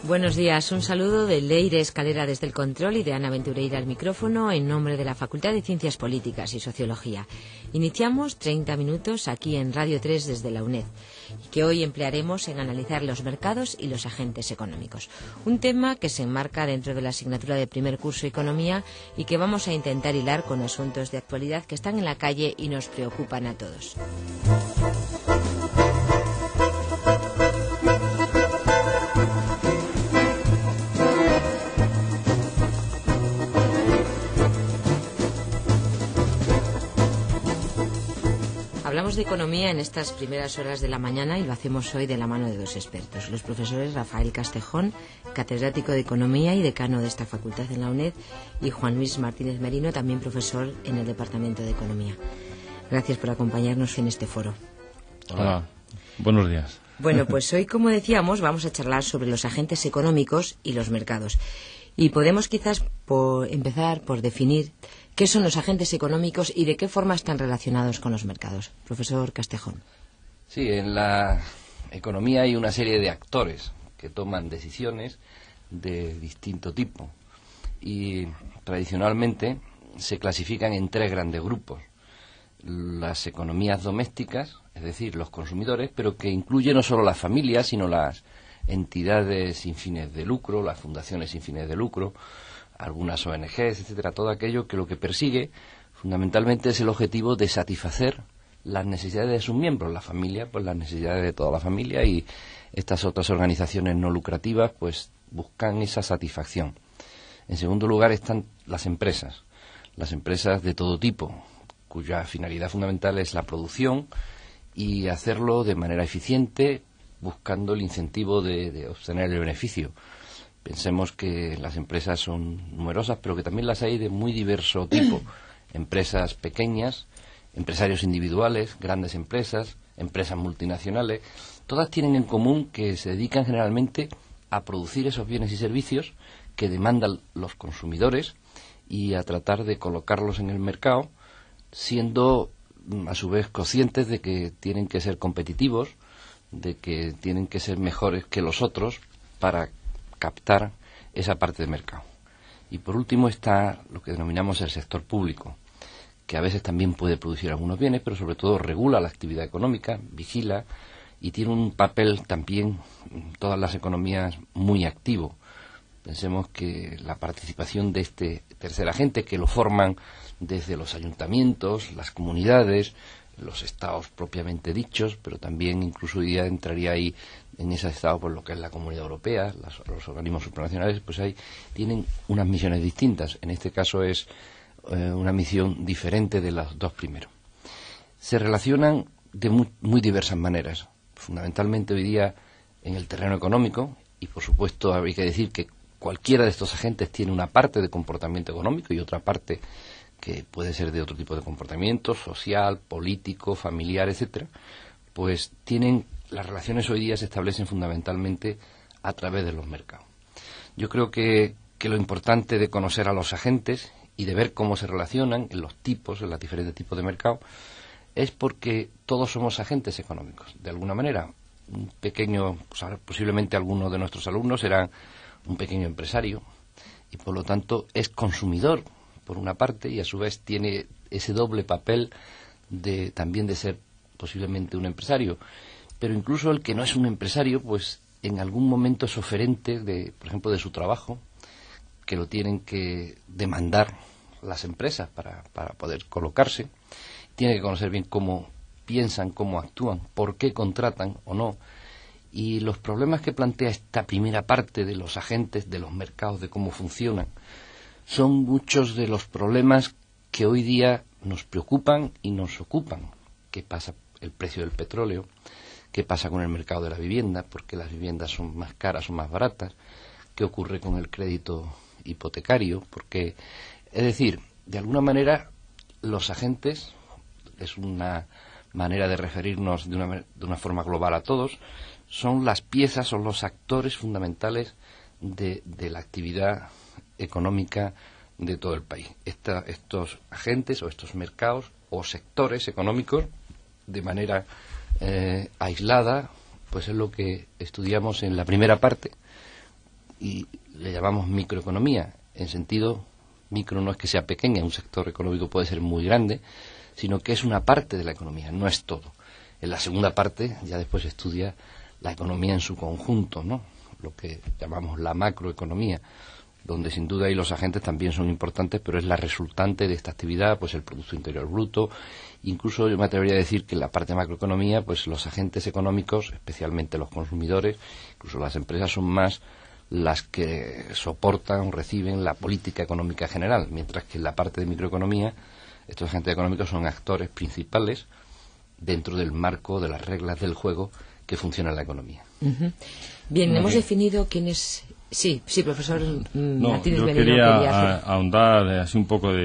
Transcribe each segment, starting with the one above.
Buenos días, un saludo de Leire Escalera desde el control y de Ana Ventureira al micrófono en nombre de la Facultad de Ciencias Políticas y Sociología. Iniciamos 30 minutos aquí en Radio 3 desde la UNED, que hoy emplearemos en analizar los mercados y los agentes económicos. Un tema que se enmarca dentro de la asignatura de primer curso Economía y que vamos a intentar hilar con asuntos de actualidad que están en la calle y nos preocupan a todos. Hablamos de economía en estas primeras horas de la mañana y lo hacemos hoy de la mano de dos expertos, los profesores Rafael Castejón, catedrático de Economía y decano de esta facultad en la UNED, y Juan Luis Martínez Merino, también profesor en el Departamento de Economía. Gracias por acompañarnos en este foro. Hola, buenos días. Bueno, pues hoy, como decíamos, vamos a charlar sobre los agentes económicos y los mercados. Y podemos quizás empezar por definir qué son los agentes económicos y de qué forma están relacionados con los mercados. Profesor Castejón. Sí, en la economía hay una serie de actores que toman decisiones de distinto tipo y tradicionalmente se clasifican en tres grandes grupos. Las economías domésticas, es decir, los consumidores, pero que incluye no solo las familias, sino las entidades sin fines de lucro, las fundaciones sin fines de lucro, algunas ONGs, etcétera, todo aquello que lo que persigue fundamentalmente es el objetivo de satisfacer las necesidades de sus miembros, la familia, pues las necesidades de toda la familia, y estas otras organizaciones no lucrativas pues buscan esa satisfacción. En segundo lugar están las empresas de todo tipo, cuya finalidad fundamental es la producción y hacerlo de manera eficiente, buscando el incentivo de obtener el beneficio. Pensemos que las empresas son numerosas, pero que también las hay de muy diverso tipo. Empresas pequeñas, empresarios individuales, grandes empresas, empresas multinacionales. Todas tienen en común que se dedican generalmente a producir esos bienes y servicios que demandan los consumidores y a tratar de colocarlos en el mercado, siendo a su vez conscientes de que tienen que ser competitivos, de que tienen que ser mejores que los otros para captar esa parte de mercado. Y por último está lo que denominamos el sector público, que a veces también puede producir algunos bienes, pero sobre todo regula la actividad económica, vigila y tiene un papel también en todas las economías muy activo. Pensemos que la participación de este tercer agente, que lo forman desde los ayuntamientos, las comunidades, los estados propiamente dichos, pero también incluso hoy día entraría ahí en ese estado por lo que es la Comunidad Europea, los organismos supranacionales, pues ahí tienen unas misiones distintas. En este caso es una misión diferente de los dos primeros. Se relacionan de muy diversas maneras, fundamentalmente hoy día en el terreno económico, y por supuesto hay que decir que cualquiera de estos agentes tiene una parte de comportamiento económico y otra parte que puede ser de otro tipo de comportamiento, social, político, familiar, etcétera, pues las relaciones hoy día se establecen fundamentalmente a través de los mercados. Yo creo que lo importante de conocer a los agentes y de ver cómo se relacionan en los diferentes tipos de mercado, es porque todos somos agentes económicos. De alguna manera, un pequeño, posiblemente algunos de nuestros alumnos serán un pequeño empresario y por lo tanto es consumidor por una parte y a su vez tiene ese doble papel también de ser posiblemente un empresario. Pero incluso el que no es un empresario, pues en algún momento es oferente por ejemplo, de su trabajo, que lo tienen que demandar las empresas para poder colocarse. Tiene que conocer bien cómo piensan, cómo actúan, por qué contratan o no. Y los problemas que plantea esta primera parte de los agentes, de los mercados, de cómo funcionan, son muchos de los problemas que hoy día nos preocupan y nos ocupan. ¿Qué pasa el precio del petróleo? ¿Qué pasa con el mercado de la vivienda? ¿Por qué las viviendas son más caras o más baratas? ¿Qué ocurre con el crédito hipotecario? Porque, es decir, de alguna manera los agentes, es una manera de referirnos de una forma global a todos, son las piezas, son los actores fundamentales de la actividad económica de todo el país. Estos agentes o estos mercados o sectores económicos, de manera aislada, pues es lo que estudiamos en la primera parte, y le llamamos microeconomía. En sentido micro no es que sea pequeña, un sector económico puede ser muy grande, sino que es una parte de la economía, no es todo. En la segunda parte ya después se estudia la economía en su conjunto, ¿no? Lo que llamamos la macroeconomía, donde sin duda ahí los agentes también son importantes, pero es la resultante de esta actividad, pues el Producto Interior Bruto. Incluso yo me atrevería a decir que en la parte de macroeconomía, pues los agentes económicos, especialmente los consumidores, incluso las empresas, son más las que soportan o reciben la política económica general, mientras que en la parte de microeconomía estos agentes económicos son actores principales dentro del marco de las reglas del juego que funciona en la economía. Bien, hemos definido quién es... Sí, profesor Martínez yo Merino, quería ahondar así un poco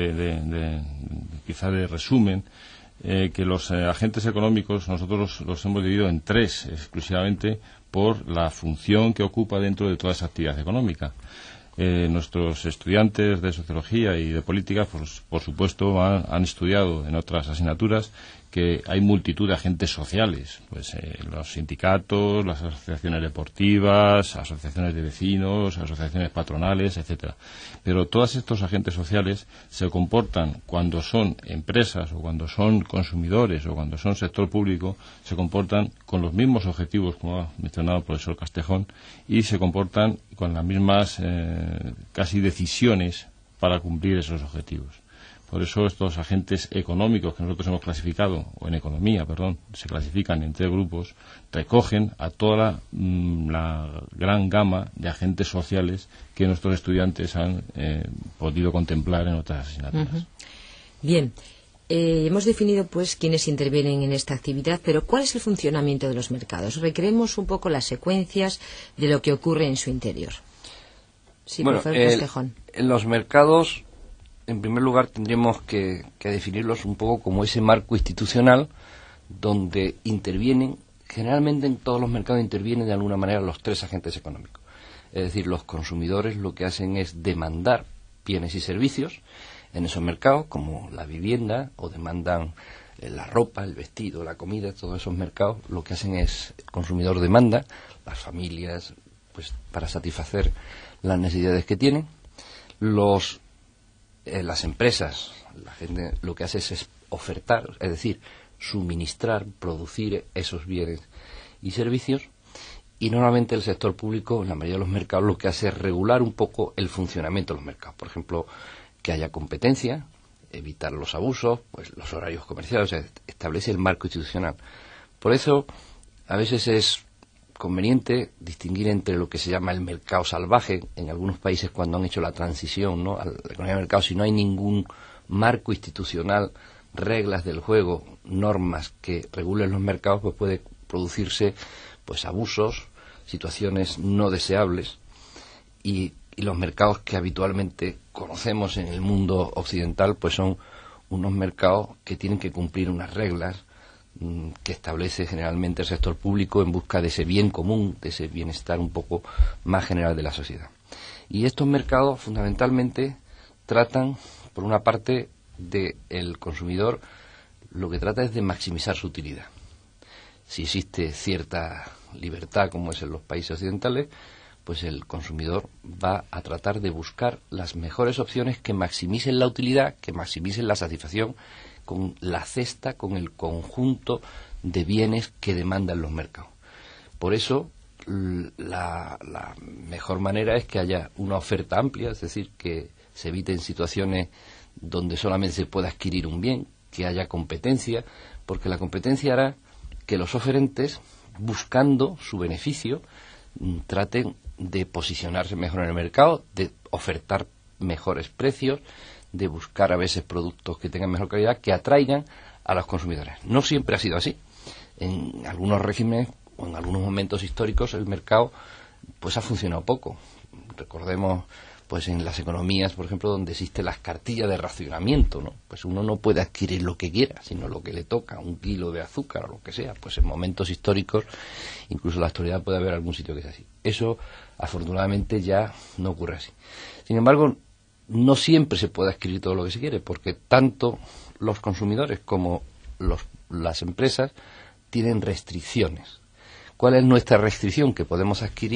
quizá de resumen, que los agentes económicos nosotros los hemos dividido en tres exclusivamente por la función que ocupa dentro de toda esa actividad económica. Nuestros estudiantes de sociología y de política, pues, por supuesto, han estudiado en otras asignaturas que hay multitud de agentes sociales, pues los sindicatos, las asociaciones deportivas, asociaciones de vecinos, asociaciones patronales, etcétera. Pero todos estos agentes sociales se comportan, cuando son empresas o cuando son consumidores o cuando son sector público, se comportan con los mismos objetivos, como ha mencionado el profesor Castejón, y se comportan con las mismas casi decisiones para cumplir esos objetivos. Por eso estos agentes económicos que nosotros hemos clasificado, o en economía, perdón, se clasifican en tres grupos, recogen a toda la gran gama de agentes sociales que nuestros estudiantes han podido contemplar en otras asignaturas. Bien, hemos definido pues quiénes intervienen en esta actividad, pero ¿cuál es el funcionamiento de los mercados? Recreemos un poco las secuencias de lo que ocurre en su interior. Sí, bueno, profesor Castejón. En los mercados, en primer lugar, tendríamos que definirlos un poco como ese marco institucional donde intervienen, generalmente en todos los mercados intervienen de alguna manera los tres agentes económicos. Es decir, los consumidores lo que hacen es demandar bienes y servicios en esos mercados, como la vivienda, o demandan la ropa, el vestido, la comida. Todos esos mercados lo que hacen es, el consumidor demanda, las familias, pues para satisfacer las necesidades que tienen. Las empresas, la gente lo que hace es ofertar, es decir, suministrar, producir esos bienes y servicios, y normalmente el sector público, en la mayoría de los mercados, lo que hace es regular un poco el funcionamiento de los mercados. Por ejemplo, que haya competencia, evitar los abusos, pues los horarios comerciales, o sea, establece el marco institucional. Por eso, a veces es conveniente distinguir entre lo que se llama el mercado salvaje. En algunos países, cuando han hecho la transición, ¿no?, a la economía de mercado, si no hay ningún marco institucional, reglas del juego, normas que regulen los mercados, pues puede producirse pues abusos, situaciones no deseables, y los mercados que habitualmente conocemos en el mundo occidental pues son unos mercados que tienen que cumplir unas reglas que establece generalmente el sector público en busca de ese bien común, de ese bienestar un poco más general de la sociedad. Y estos mercados fundamentalmente tratan, por una parte, del consumidor, lo que trata es de maximizar su utilidad. Si existe cierta libertad, como es en los países occidentales, pues el consumidor va a tratar de buscar las mejores opciones que maximicen la utilidad, que maximicen la satisfacción con la cesta, con el conjunto de bienes que demandan los mercados. Por eso, la mejor manera es que haya una oferta amplia, es decir, que se eviten situaciones donde solamente se pueda adquirir un bien, que haya competencia, porque la competencia hará que los oferentes, buscando su beneficio, traten de posicionarse mejor en el mercado, de ofertar mejores precios, de buscar a veces productos que tengan mejor calidad, que atraigan a los consumidores. No siempre ha sido así. En algunos regímenes o en algunos momentos históricos el mercado pues ha funcionado poco. Recordemos pues en las economías, por ejemplo, donde existen las cartillas de racionamiento, ¿no? Pues uno no puede adquirir lo que quiera, sino lo que le toca, 1 kilo de azúcar o lo que sea. Pues en momentos históricos, incluso en la actualidad puede haber algún sitio que sea así. Eso, afortunadamente, ya no ocurre así. Sin embargo, no siempre se puede adquirir todo lo que se quiere, porque tanto los consumidores como las empresas tienen restricciones. ¿Cuál es nuestra restricción? Que podemos adquirir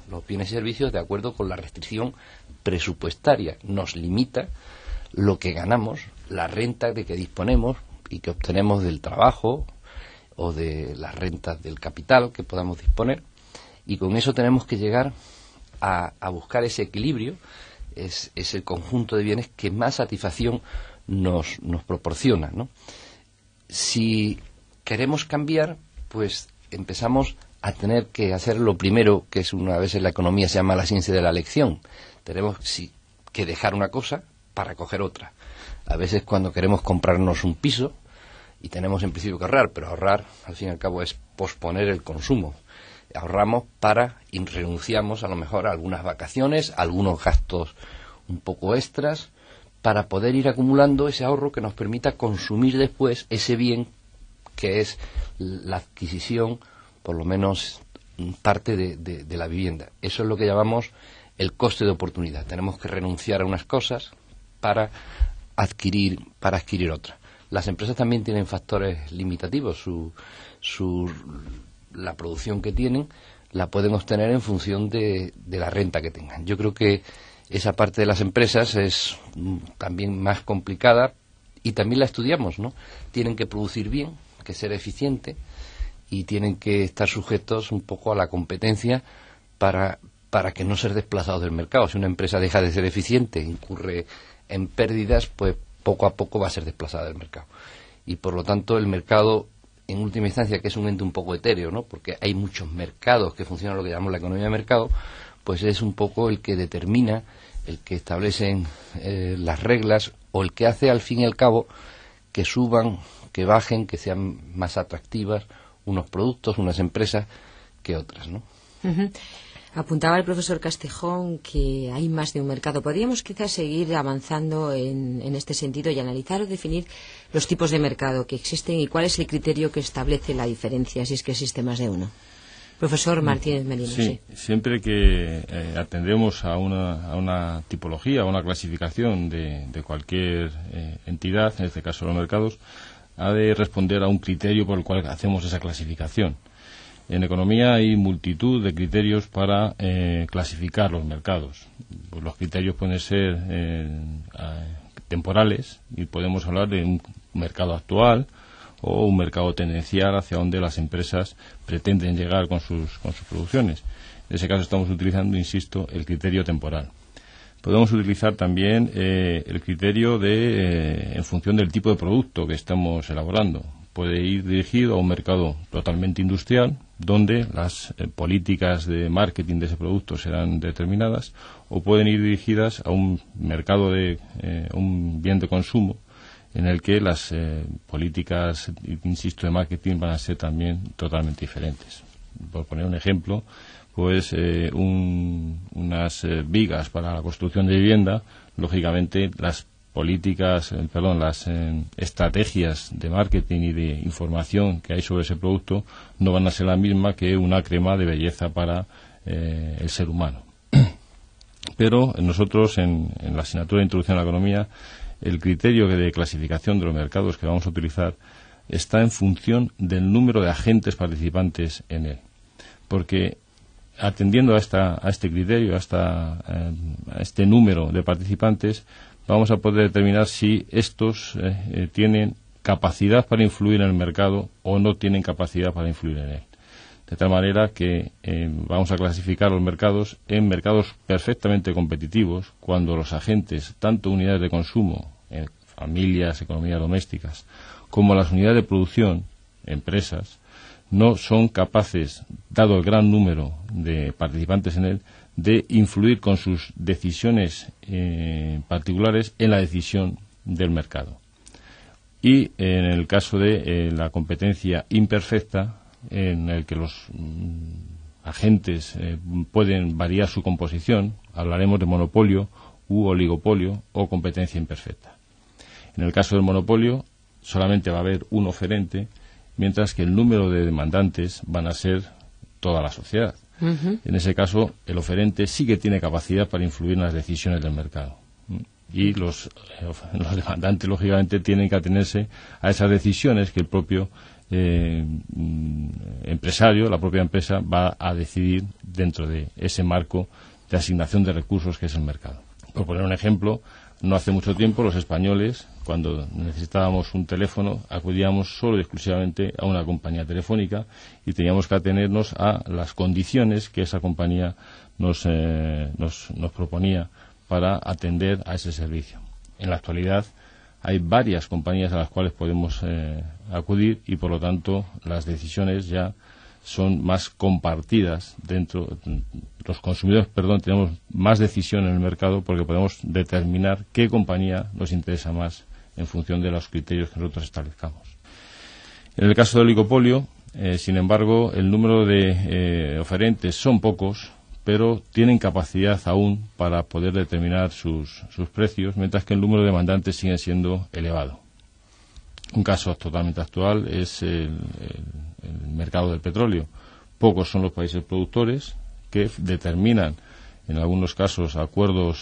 los bienes y servicios de acuerdo con la restricción presupuestaria. Nos limita lo que ganamos, la renta de que disponemos y que obtenemos del trabajo o de las rentas del capital que podamos disponer, y con eso tenemos que llegar a buscar ese equilibrio, es el conjunto de bienes que más satisfacción nos proporciona, ¿no? Si queremos cambiar, pues empezamos a tener que hacer lo primero, que es una vez en la economía se llama la ciencia de la elección. Tenemos que dejar una cosa para coger otra. A veces cuando queremos comprarnos un piso, y tenemos en principio que ahorrar, pero ahorrar al fin y al cabo es posponer el consumo. Ahorramos y renunciamos a lo mejor a algunas vacaciones, a algunos gastos un poco extras, para poder ir acumulando ese ahorro que nos permita consumir después ese bien que es la adquisición, por lo menos parte de la vivienda. Eso es lo que llamamos el coste de oportunidad. Tenemos que renunciar a unas cosas para adquirir otras. Las empresas también tienen factores limitativos. La producción que tienen la pueden obtener en función de la renta que tengan. Yo creo que esa parte de las empresas es también más complicada y también la estudiamos, ¿no? Tienen que producir bien, que ser eficiente, y tienen que estar sujetos un poco a la competencia para que no ser desplazados del mercado. Si una empresa deja de ser eficiente, incurre en pérdidas, pues poco a poco va a ser desplazada del mercado. Y por lo tanto el mercado, en última instancia, que es un ente un poco etéreo, ¿no? Porque hay muchos mercados que funcionan lo que llamamos la economía de mercado, pues es un poco el que determina, el que establece las reglas, o el que hace al fin y al cabo que suban, que bajen, que sean más atractivas unos productos, unas empresas que otras, ¿no? Uh-huh. Apuntaba el profesor Castejón que hay más de un mercado. ¿Podríamos quizás seguir avanzando en este sentido y analizar o definir los tipos de mercado que existen y cuál es el criterio que establece la diferencia, si es que existe más de uno? Profesor Martínez Merino. Sí, siempre que atendemos a una tipología, a una clasificación de cualquier entidad, en este caso los mercados, ha de responder a un criterio por el cual hacemos esa clasificación. En economía hay multitud de criterios para clasificar los mercados. Pues los criterios pueden ser temporales, y podemos hablar de un mercado actual o un mercado tendencial hacia donde las empresas pretenden llegar con sus producciones. En ese caso estamos utilizando, insisto, el criterio temporal. Podemos utilizar también el criterio en función del tipo de producto que estamos elaborando. Puede ir dirigido a un mercado totalmente industrial, donde las políticas de marketing de ese producto serán determinadas, o pueden ir dirigidas a un mercado de un bien de consumo, en el que las políticas, insisto, de marketing van a ser también totalmente diferentes. Por poner un ejemplo, pues unas vigas para la construcción de vivienda, lógicamente las estrategias de marketing y de información que hay sobre ese producto no van a ser la misma que una crema de belleza para el ser humano. Pero nosotros, en la asignatura de Introducción a la Economía, el criterio de clasificación de los mercados que vamos a utilizar está en función del número de agentes participantes en él. Porque atendiendo a este criterio, a este número de participantes, vamos a poder determinar si estos tienen capacidad para influir en el mercado o no tienen capacidad para influir en él. De tal manera que vamos a clasificar los mercados en mercados perfectamente competitivos, cuando los agentes, tanto unidades de consumo, familias, economías domésticas, como las unidades de producción, empresas, no son capaces, dado el gran número de participantes en él, de influir con sus decisiones particulares en la decisión del mercado. Y en el caso de la competencia imperfecta, en el que los agentes pueden variar su composición, hablaremos de monopolio u oligopolio o competencia imperfecta. En el caso del monopolio, solamente va a haber un oferente, mientras que el número de demandantes van a ser toda la sociedad. Uh-huh. En ese caso, el oferente sí que tiene capacidad para influir en las decisiones del mercado. Y los demandantes, lógicamente, tienen que atenerse a esas decisiones que el propio empresario, la propia empresa, va a decidir dentro de ese marco de asignación de recursos que es el mercado. Por poner un ejemplo, no hace mucho tiempo los españoles, cuando necesitábamos un teléfono, acudíamos solo y exclusivamente a una compañía telefónica y teníamos que atenernos a las condiciones que esa compañía nos proponía para atender a ese servicio. En la actualidad hay varias compañías a las cuales podemos acudir y, por lo tanto, las decisiones ya son más compartidas dentro. Los consumidores, tenemos más decisión en el mercado porque podemos determinar qué compañía nos interesa más en función de los criterios que nosotros establezcamos. En el caso del oligopolio, sin embargo, el número de oferentes son pocos, pero tienen capacidad aún para poder determinar sus precios, mientras que el número de demandantes sigue siendo elevado. Un caso totalmente actual es el mercado del petróleo. Pocos son los países productores que determinan, en algunos casos, acuerdos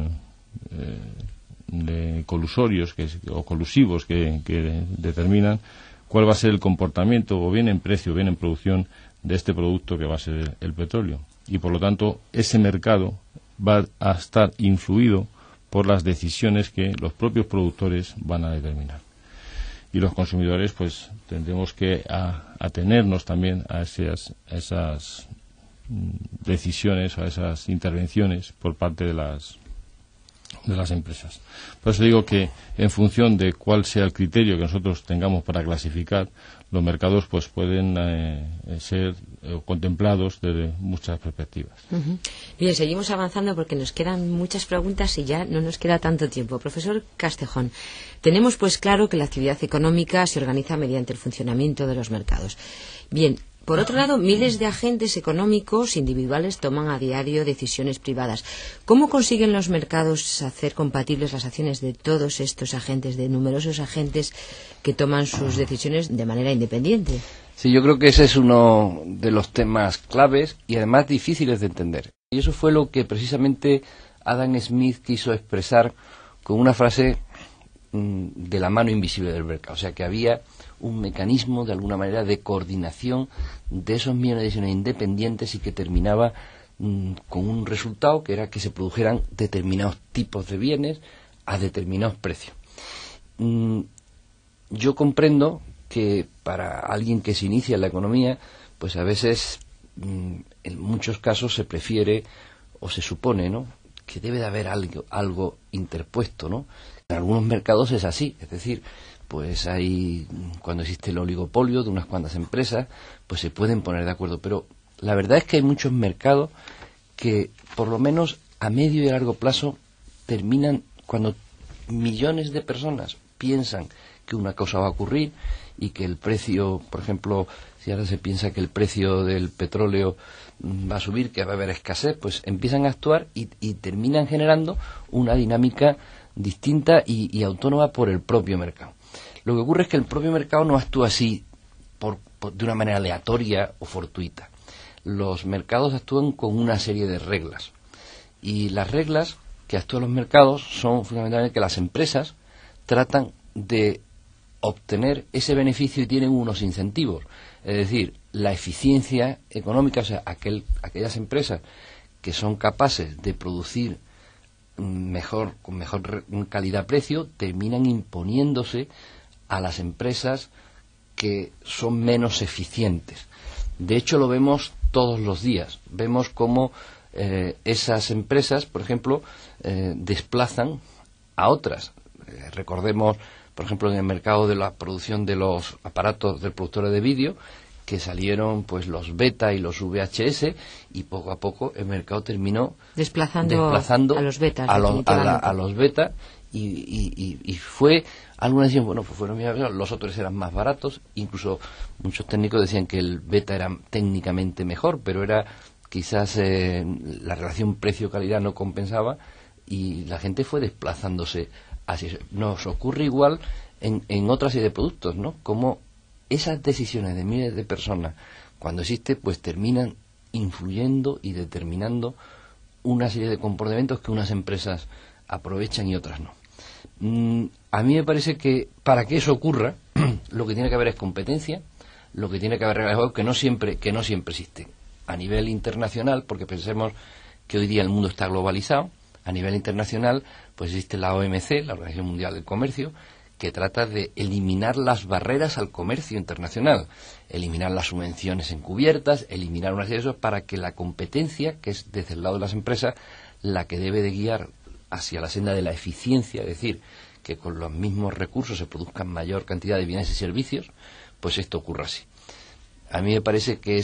colusorios o colusivos que determinan cuál va a ser el comportamiento, o bien en precio o bien en producción, de este producto que va a ser el petróleo. Y, por lo tanto, ese mercado va a estar influido por las decisiones que los propios productores van a determinar. Y los consumidores, pues, tendremos que atenernos también a esas decisiones, a esas intervenciones por parte de las empresas. Por eso digo que, en función de cuál sea el criterio que nosotros tengamos para clasificar, los mercados pues pueden ser contemplados desde muchas perspectivas. Bien, seguimos avanzando porque nos quedan muchas preguntas y ya no nos queda tanto tiempo. Profesor Castejón, tenemos pues claro que la actividad económica se organiza mediante el funcionamiento de los mercados. Bien, por otro lado, miles de agentes económicos individuales toman a diario decisiones privadas. ¿Cómo consiguen los mercados hacer compatibles las acciones de todos estos agentes, de numerosos agentes que toman sus decisiones de manera independiente? Sí, yo creo que ese es uno de los temas claves y además difíciles de entender. Y eso fue lo que precisamente Adam Smith quiso expresar con una frase de la mano invisible del mercado. O sea, que había un mecanismo, de alguna manera, de coordinación de esos millones de decisiones independientes y que terminaba con un resultado que era que se produjeran determinados tipos de bienes a determinados precios. Yo comprendo que para alguien que se inicia en la economía, pues a veces, en muchos casos, se prefiere o se supone, ¿no?, que debe de haber algo interpuesto, ¿no? En algunos mercados es así, es decir, pues cuando existe el oligopolio de unas cuantas empresas, pues se pueden poner de acuerdo, pero la verdad es que hay muchos mercados que, por lo menos a medio y a largo plazo, terminan cuando millones de personas piensan que una cosa va a ocurrir y que el precio, por ejemplo, si ahora se piensa que el precio del petróleo va a subir, que va a haber escasez, pues empiezan a actuar y terminan generando una dinámica distinta y autónoma por el propio mercado. Lo que ocurre es que el propio mercado no actúa así de una manera aleatoria o fortuita. Los mercados actúan con una serie de reglas. Y las reglas que actúan los mercados son fundamentalmente que las empresas tratan de obtener ese beneficio y tienen unos incentivos. Es decir, la eficiencia económica, o sea, aquellas empresas que son capaces de producir con mejor calidad-precio, terminan imponiéndose a las empresas que son menos eficientes. De hecho, lo vemos todos los días. Vemos cómo esas empresas, por ejemplo, desplazan a otras. Recordemos, por ejemplo, en el mercado de la producción de los aparatos del productor de vídeo, que salieron pues los beta y los VHS, y poco a poco el mercado terminó desplazando a los betas, a los beta, y fue, algunos decían, bueno, pues fueron los otros eran más baratos, incluso muchos técnicos decían que el beta era técnicamente mejor, pero era quizás la relación precio-calidad no compensaba y la gente fue desplazándose así. Nos ocurre igual en otra serie de productos, ¿no? Como esas decisiones de miles de personas, cuando existe, pues terminan influyendo y determinando una serie de comportamientos que unas empresas aprovechan y otras no. A mí me parece que para que eso ocurra, lo que tiene que haber es competencia, lo que tiene que haber reglas de juego que no siempre existen. A nivel internacional, porque pensemos que hoy día el mundo está globalizado, a nivel internacional pues existe la OMC, la Organización Mundial del Comercio, que trata de eliminar las barreras al comercio internacional, eliminar las subvenciones encubiertas, eliminar una serie de cosas para que la competencia, que es desde el lado de las empresas, la que debe de guiar hacia la senda de la eficiencia, es decir, que con los mismos recursos se produzcan mayor cantidad de bienes y servicios, pues esto ocurra así. A mí me parece que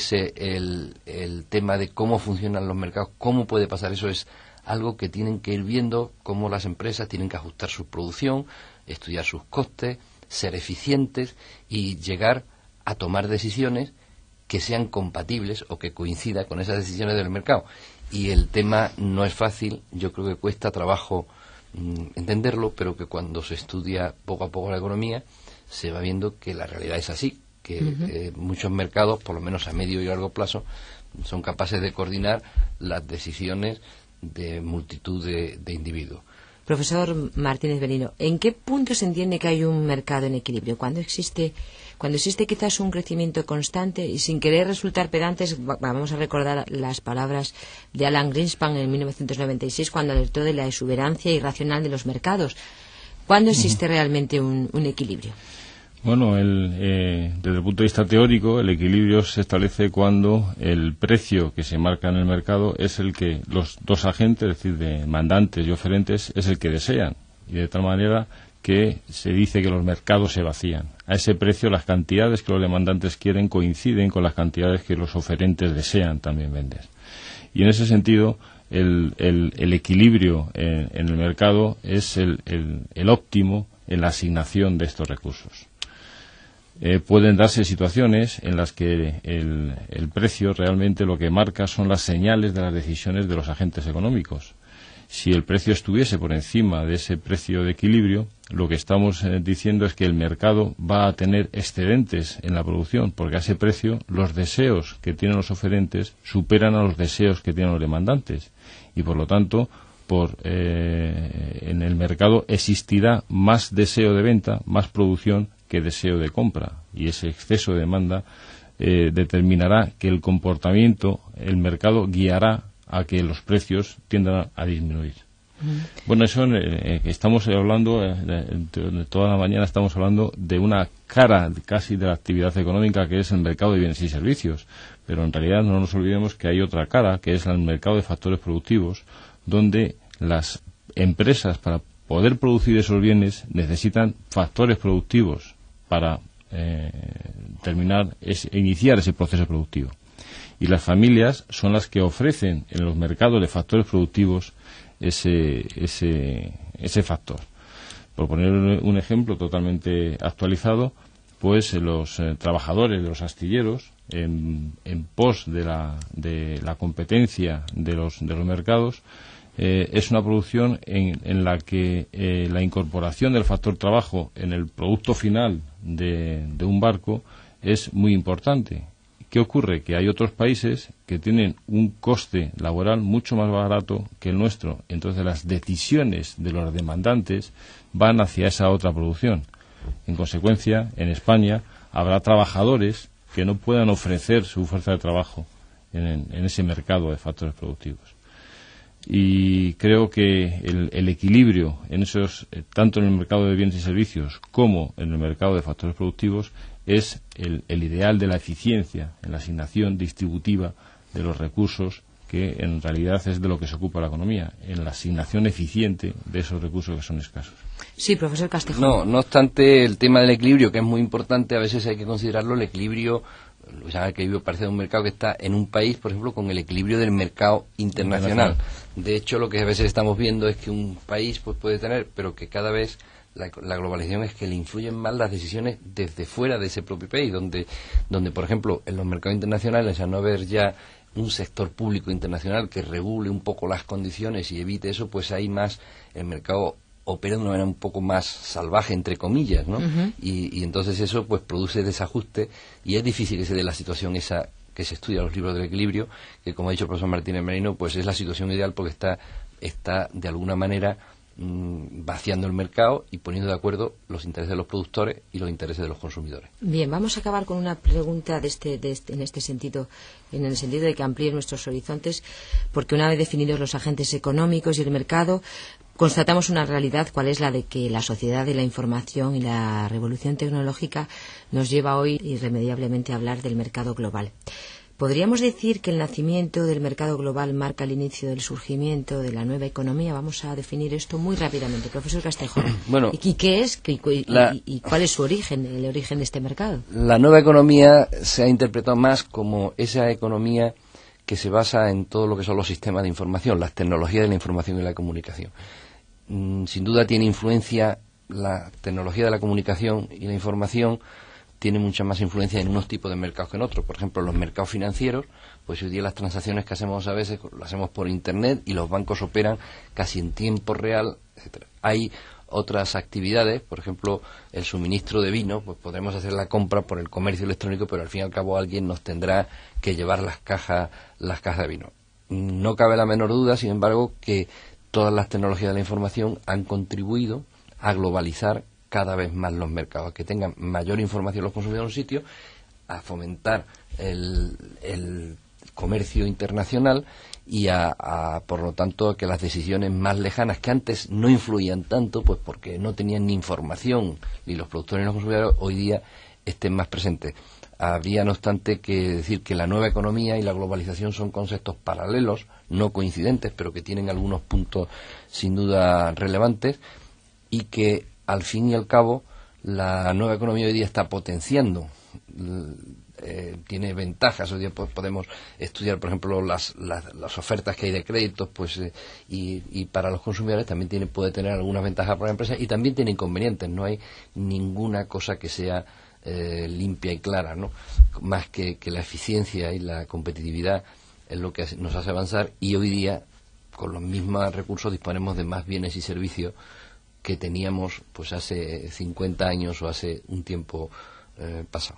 el tema de cómo funcionan los mercados, cómo puede pasar eso, es algo que tienen que ir viendo, cómo las empresas tienen que ajustar su producción, estudiar sus costes, ser eficientes y llegar a tomar decisiones que sean compatibles o que coincidan con esas decisiones del mercado. Y el tema no es fácil, yo creo que cuesta trabajo entenderlo, pero que cuando se estudia poco a poco la economía se va viendo que la realidad es así, que muchos mercados, por lo menos a medio y largo plazo, son capaces de coordinar las decisiones de multitud de individuos. Profesor Martínez Merino, ¿en qué punto se entiende que hay un mercado en equilibrio? Cuando existe quizás un crecimiento constante y sin querer resultar pedantes, vamos a recordar las palabras de Alan Greenspan en 1996 cuando alertó de la exuberancia irracional de los mercados. ¿Cuándo existe realmente un equilibrio? Bueno, desde el punto de vista teórico, el equilibrio se establece cuando el precio que se marca en el mercado es el que los dos agentes, es decir, demandantes y oferentes, es el que desean. Y de tal manera que se dice que los mercados se vacían. A ese precio las cantidades que los demandantes quieren coinciden con las cantidades que los oferentes desean también vender. Y en ese sentido, el equilibrio en el mercado es el óptimo en la asignación de estos recursos. Pueden darse situaciones en las que el precio realmente lo que marca son las señales de las decisiones de los agentes económicos. Si el precio estuviese por encima de ese precio de equilibrio, lo que estamos diciendo es que el mercado va a tener excedentes en la producción, porque a ese precio los deseos que tienen los oferentes superan a los deseos que tienen los demandantes. Y por lo tanto, en el mercado existirá más deseo de venta, más producción que deseo de compra, y ese exceso de demanda determinará que el comportamiento, el mercado guiará a que los precios tiendan a disminuir. Bueno, eso estamos hablando, toda la mañana estamos hablando de una cara casi de la actividad económica que es el mercado de bienes y servicios, pero en realidad no nos olvidemos que hay otra cara, que es el mercado de factores productivos, donde las empresas para poder producir esos bienes necesitan factores productivos para iniciar ese proceso productivo. Y las familias son las que ofrecen en los mercados de factores productivos ese factor. Por poner un ejemplo totalmente actualizado, pues los trabajadores de los astilleros, en pos de la competencia de los mercados, es una producción en la que la incorporación del factor trabajo en el producto final de un barco es muy importante. ¿Qué ocurre? Que hay otros países que tienen un coste laboral mucho más barato que el nuestro. Entonces las decisiones de los demandantes van hacia esa otra producción. En consecuencia, en España habrá trabajadores que no puedan ofrecer su fuerza de trabajo en ese mercado de factores productivos. Y creo que el equilibrio en esos, tanto en el mercado de bienes y servicios como en el mercado de factores productivos, es el ideal de la eficiencia en la asignación distributiva de los recursos, que en realidad es de lo que se ocupa la economía, en la asignación eficiente de esos recursos que son escasos. Sí, profesor Castejón. No obstante, el tema del equilibrio, que es muy importante, a veces hay que considerarlo, el equilibrio, lo que se llama equilibrio parece de un mercado que está en un país, por ejemplo, con el equilibrio del mercado internacional. De hecho, lo que a veces estamos viendo es que un país pues puede tener, pero que cada vez la globalización es que le influyen más las decisiones desde fuera de ese propio país, donde por ejemplo, en los mercados internacionales, al no haber ya un sector público internacional que regule un poco las condiciones y evite eso, pues hay más, el mercado opera de una manera un poco más salvaje, entre comillas, ¿no? Y entonces eso pues produce desajuste, y es difícil que se dé la situación esa que se estudia en los libros del equilibrio, que como ha dicho el profesor Martínez Merino, pues es la situación ideal porque está de alguna manera vaciando el mercado y poniendo de acuerdo los intereses de los productores y los intereses de los consumidores. Bien, vamos a acabar con una pregunta en el sentido de que amplíe nuestros horizontes, porque una vez definidos los agentes económicos y el mercado, constatamos una realidad, cuál es la de que la sociedad de la información y la revolución tecnológica nos lleva hoy irremediablemente a hablar del mercado global. ¿Podríamos decir que el nacimiento del mercado global marca el inicio del surgimiento de la nueva economía? Vamos a definir esto muy rápidamente, profesor Castejón. Bueno, ¿Y qué es? ¿Y cuál es su origen, el origen de este mercado? La nueva economía se ha interpretado más como esa economía que se basa en todo lo que son los sistemas de información, las tecnologías de la información y la comunicación. Sin duda tiene influencia la tecnología de la comunicación y la información, tiene mucha más influencia en unos tipos de mercados que en otros. Por ejemplo, los mercados financieros, pues hoy día las transacciones que hacemos a veces las hacemos por Internet y los bancos operan casi en tiempo real, etcétera. Hay otras actividades, por ejemplo, el suministro de vino, pues podremos hacer la compra por el comercio electrónico, pero al fin y al cabo alguien nos tendrá que llevar las cajas de vino. No cabe la menor duda, sin embargo, que todas las tecnologías de la información han contribuido a globalizar cada vez más los mercados, a que tengan mayor información los consumidores en un sitio, a fomentar el comercio internacional y por lo tanto, a que las decisiones más lejanas, que antes no influían tanto, pues porque no tenían ni información, ni los productores ni los consumidores, hoy día estén más presentes. Habría, no obstante, que decir que la nueva economía y la globalización son conceptos paralelos, no coincidentes, pero que tienen algunos puntos sin duda relevantes, y que al fin y al cabo la nueva economía hoy día está potenciando, tiene ventajas. Hoy día podemos estudiar, por ejemplo, las ofertas que hay de créditos, pues y para los consumidores también puede tener algunas ventajas para la empresa, y también tiene inconvenientes. No hay ninguna cosa que sea limpia y clara, ¿no? Más que la eficiencia y la competitividad es lo que nos hace avanzar, y hoy día con los mismos recursos disponemos de más bienes y servicios que teníamos pues hace 50 años o hace un tiempo pasado.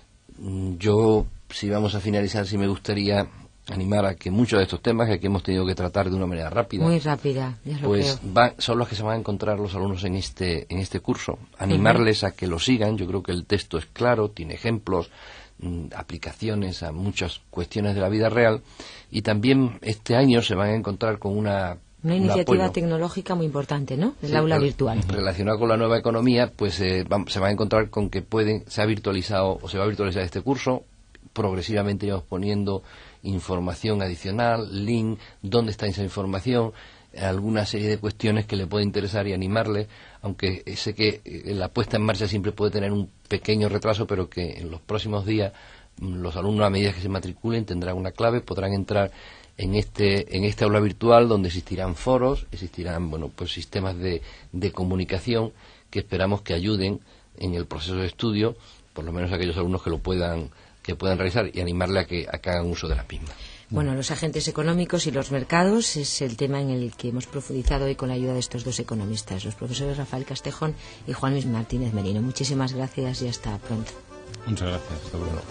Yo, si vamos a finalizar, sí me gustaría animar a que muchos de estos temas que aquí hemos tenido que tratar de una manera rápida, muy rápida, ya lo pues son los que se van a encontrar los alumnos en este curso. Animarles a que lo sigan. Yo creo que el texto es claro, tiene ejemplos, aplicaciones a muchas cuestiones de la vida real, y también este año se van a encontrar con una iniciativa tecnológica muy importante, ¿no? El aula virtual. Relacionado con la nueva economía, pues se van a encontrar con que se va a virtualizar este curso. Progresivamente vamos poniendo información adicional, link, dónde está esa información, alguna serie de cuestiones que le puede interesar y animarle, aunque sé que la puesta en marcha siempre puede tener un pequeño retraso, pero que en los próximos días los alumnos, a medida que se matriculen, tendrán una clave, podrán entrar en este aula virtual, donde existirán foros, existirán pues sistemas de comunicación que esperamos que ayuden en el proceso de estudio, por lo menos a aquellos alumnos que puedan realizar, y animarle a que hagan uso de las mismas. Bueno, los agentes económicos y los mercados es el tema en el que hemos profundizado hoy con la ayuda de estos dos economistas, los profesores Rafael Castejón y Juan Luis Martínez Merino. Muchísimas gracias y hasta pronto. Muchas gracias. Hasta luego.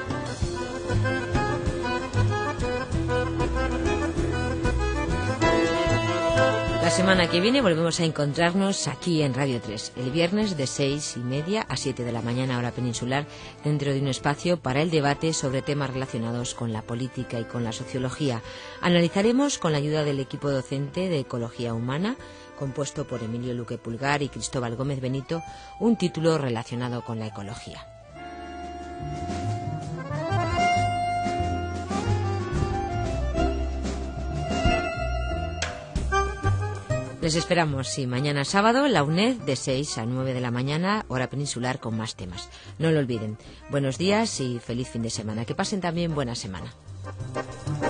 La semana que viene volvemos a encontrarnos aquí en Radio 3, el viernes de 6:30 a 7 de la mañana, hora peninsular, dentro de un espacio para el debate sobre temas relacionados con la política y con la sociología. Analizaremos, con la ayuda del equipo docente de Ecología Humana, compuesto por Emilio Luque Pulgar y Cristóbal Gómez Benito, un título relacionado con la ecología. Les esperamos, mañana sábado, la UNED, de 6 a 9 de la mañana, hora peninsular, con más temas. No lo olviden. Buenos días y feliz fin de semana. Que pasen también buena semana.